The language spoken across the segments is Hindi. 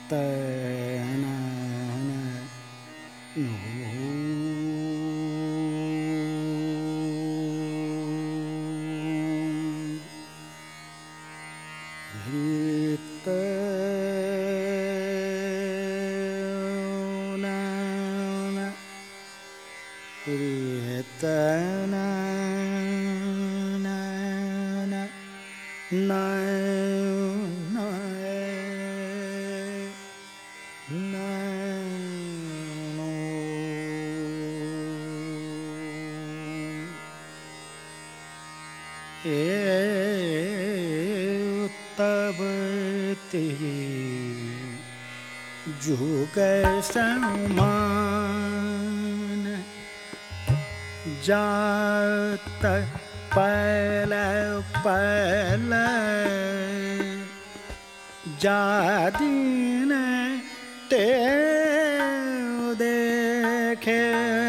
जुग समान जात पल पल जादीन ते देखे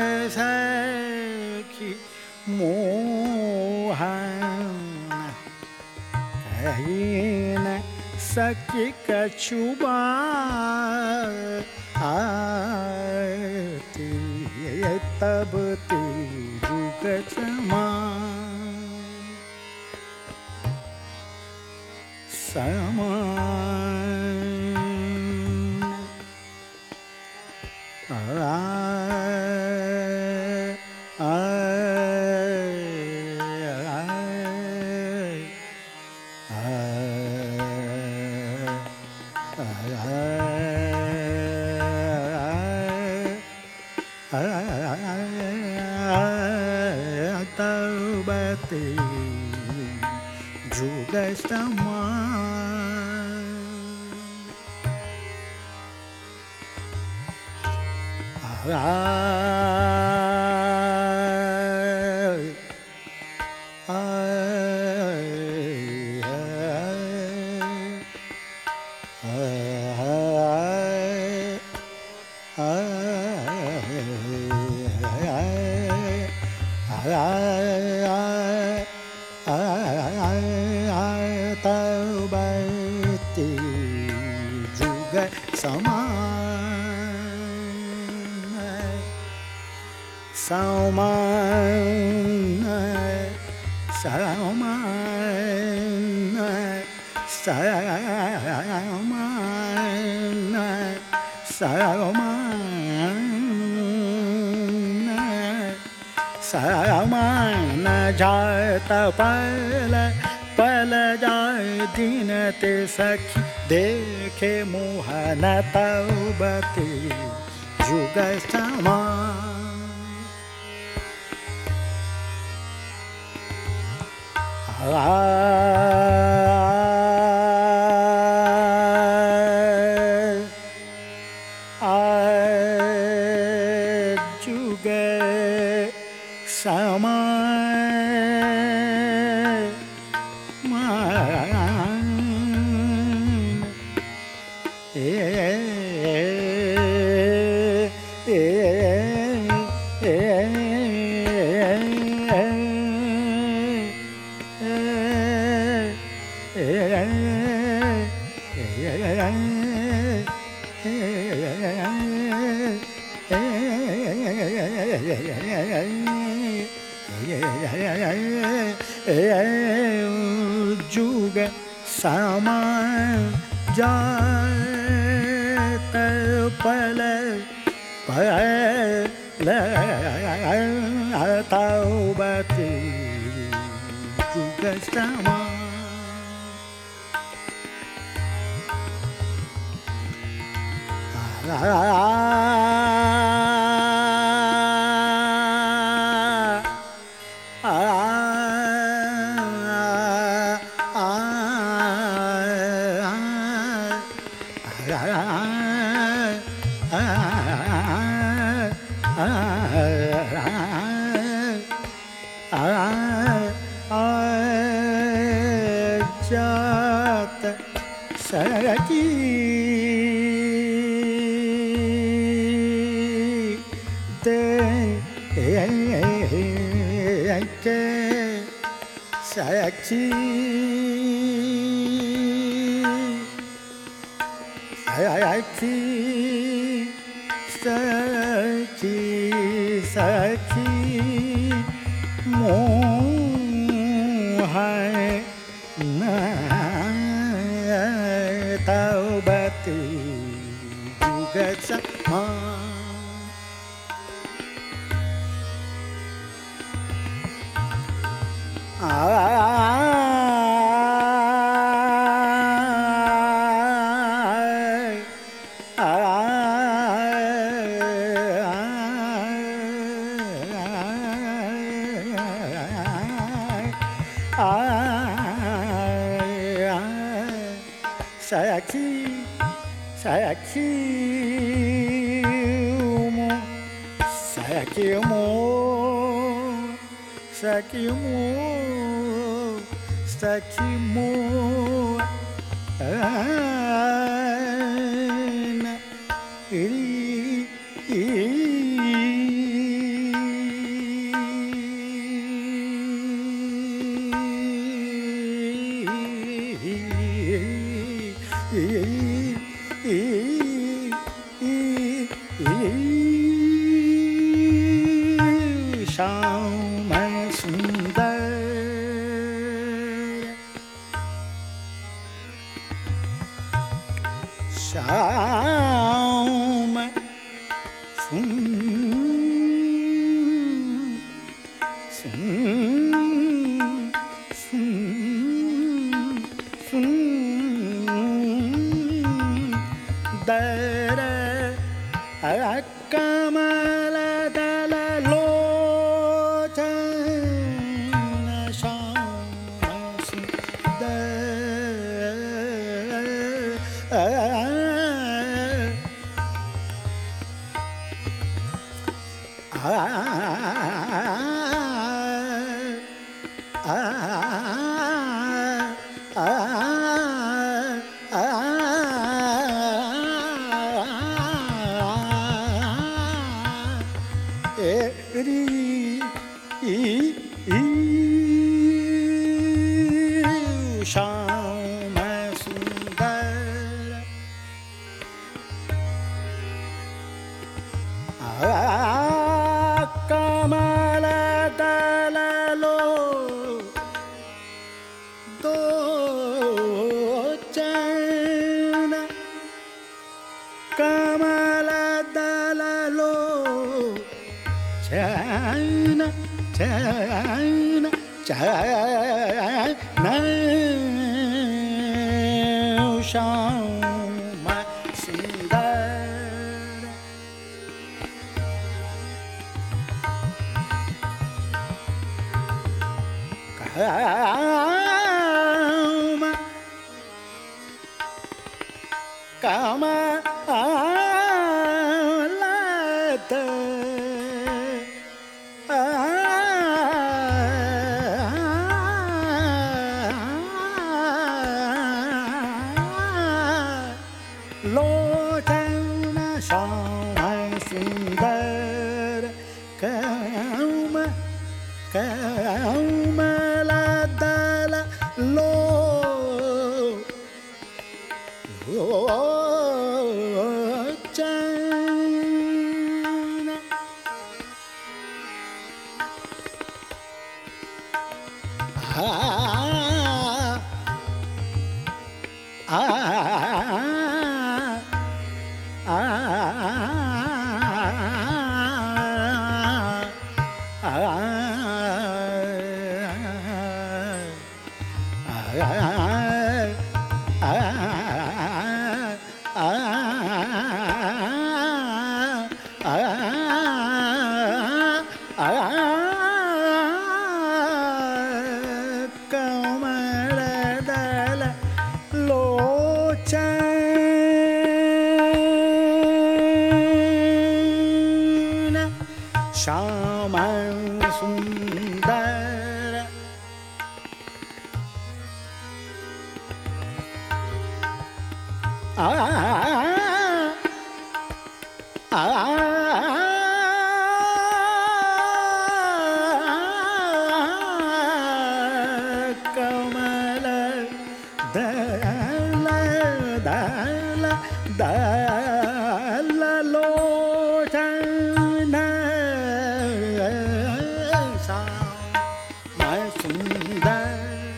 सखी मोहन कहीं न सखी कछुबा आती तब जुग समान जात पल पल जाय दिन ते सखी देखे मोहन तौबते जुग समान जुग समान जात पल पल तौबते जुग समान जात सखी देखे सखी Saki, Saki, Saki, Moon hai na tao bati juga sama. Sayaki, sayaki mo, sayaki mo, sayaki mo, sayaki mo, na Shyam सुंदर श्याम सुंदर कमल दल लोचन श्याम श्याम सुंदर कमल दल लो दो चैन कमल दल लो चैन चैन चैन श्याम सुंदर कमलत लोचन श्याम सुंदर कमल दल लोचन कमल दल लोचन श्याम सुंदर कमल दल दल दललोचन श्याम सुंदर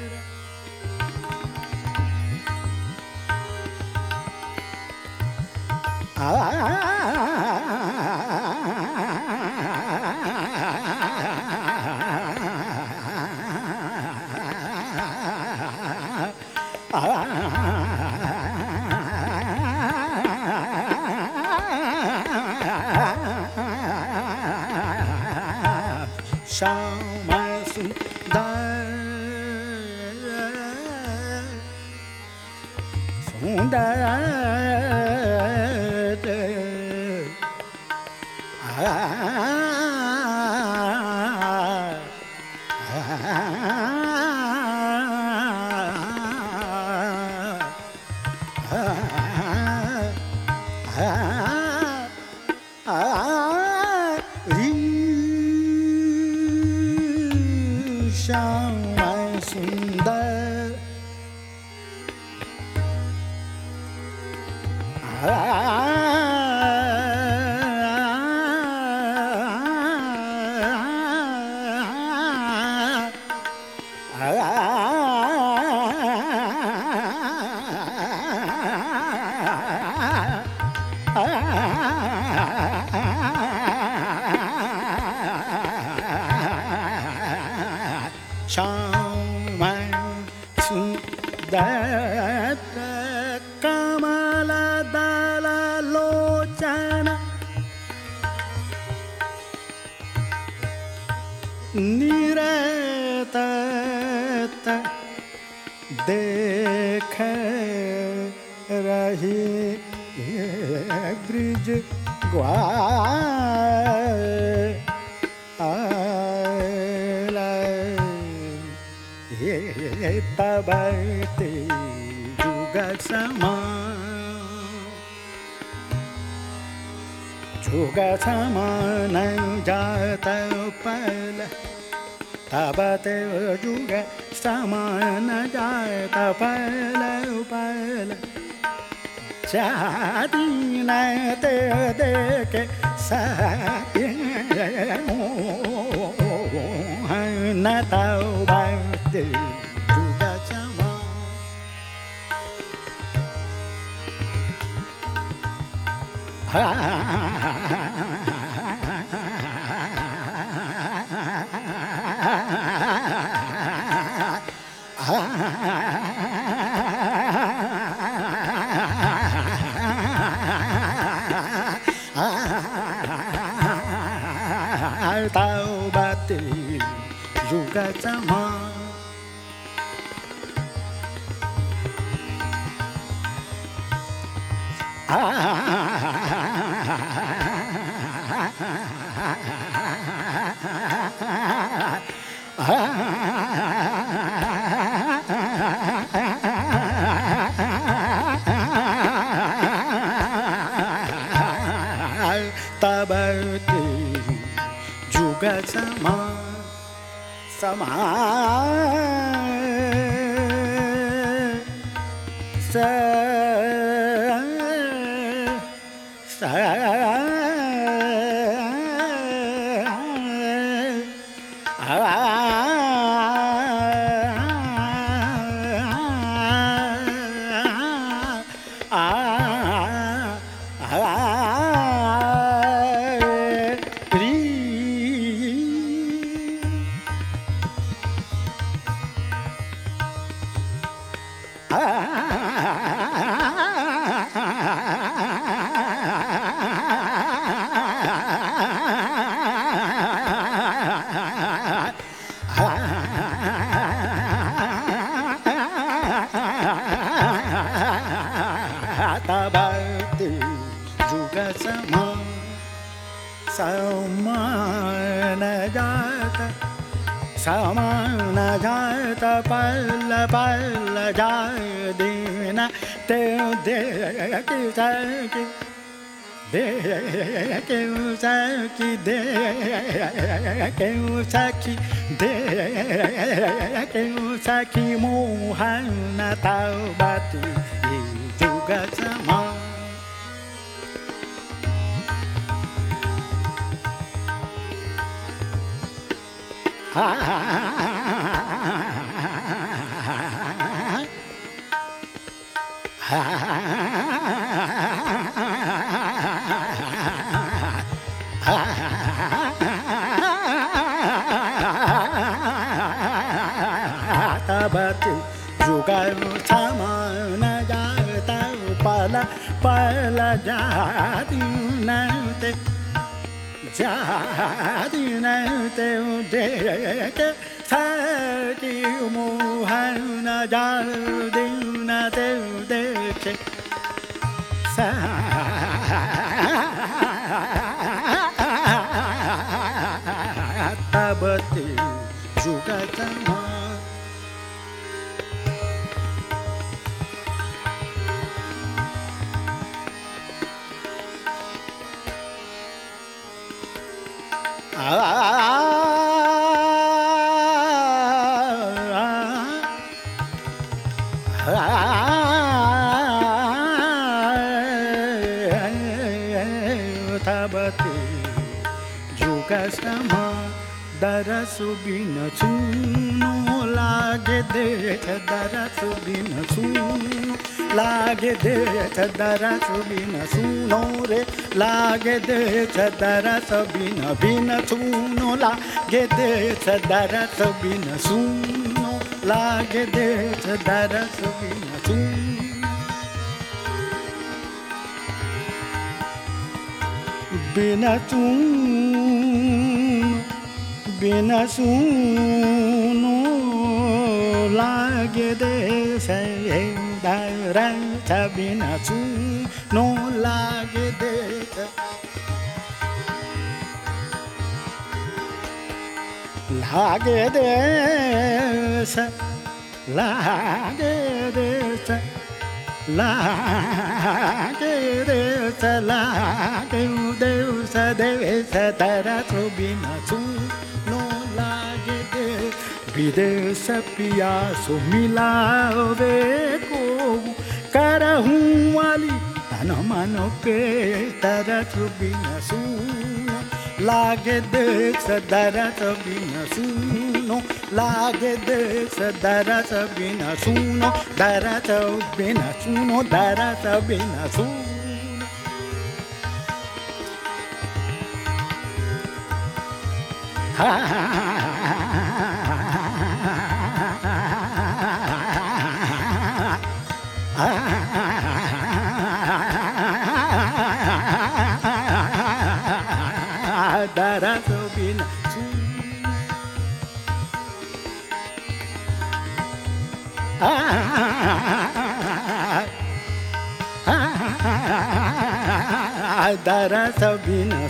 श्याम सुंदर श्याम सुंदर श्याम सुंदर कमल दल लोचन निरत देख रही ब्रिज तब ते जुग समान जात पल तब ते जुग समान जात पल पल चादीन ते देखे न तब ते जुग समान tao ba ti juga sama tabati juga sama sama tabati juga sama samana jata pal pal jadina te de ki saki de ki saki de ki saki de ki saki mohana tabati juga sama Tabati jugaru samana jata pala pala jadi nante udeke sati muhana jadi nante udeke tabati jugatama tabati juga sama darasu bina suno lage de darasu bina suno lage de darasu bina suno re lage de darasu bina bina suno lage de darasu bina suno lage de darasu bina suno bina suno lage de darasa bina suno lage de lage de lage de lage de lage de sa darasu bina suno lage de videsa piya so milave ko karahum ali tanamano pe darasu bina suno lage de darasu bina suno lage de darasu bina suno darasu bina suno darasu bina suno darasu bina darasu bina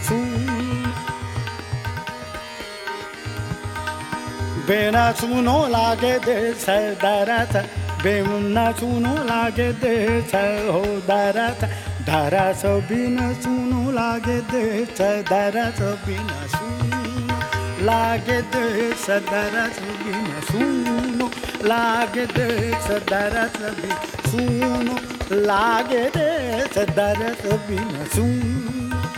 bina suno lage de darasa bina suno lage de ho darasa darasu bina suno lage de darasu bina suno lage de darasu bina suno lage de darasu bina suno lage de darasu bina suno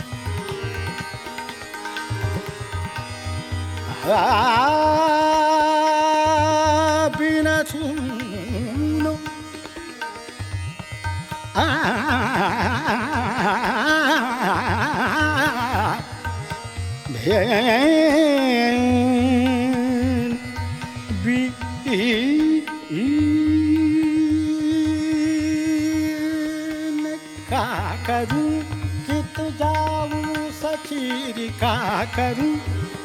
bina suno क्या करूं कित जाऊं सखी क्या करूं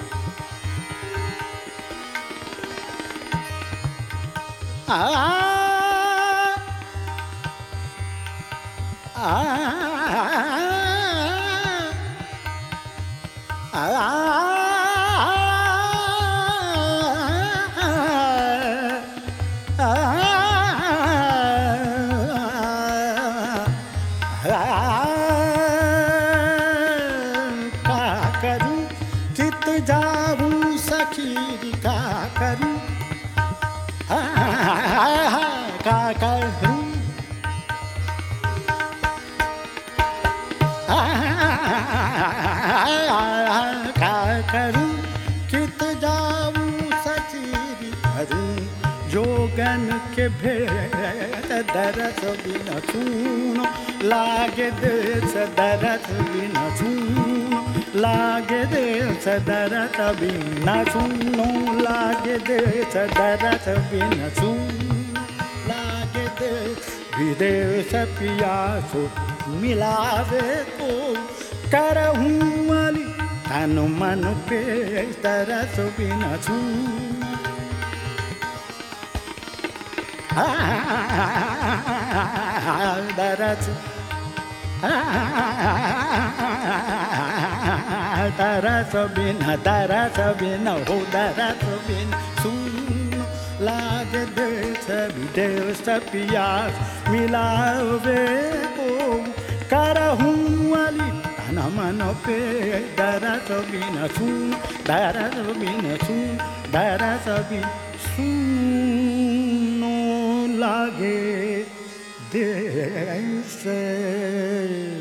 करूं चित जाऊं सखी का करूं का करूं का करूं चित जाऊं भेट दरस बिन सुनो लागे देश दरस बिन सुनो लागे देश दरस बिन सुनो लागे देश दरस बिन सुनो लागे देश विदेश पियासो मिलावे को करहूँ वाली तन मन पे तरस बिन सुनो दरस दरस बिन हो दरस बिन सुनो लागे देश विदेश पियास मिलावे को करहूँ वाली तन मन पे दरस बिन सुनो दरस बिन सुनो दरस बिन सुनो लागे देश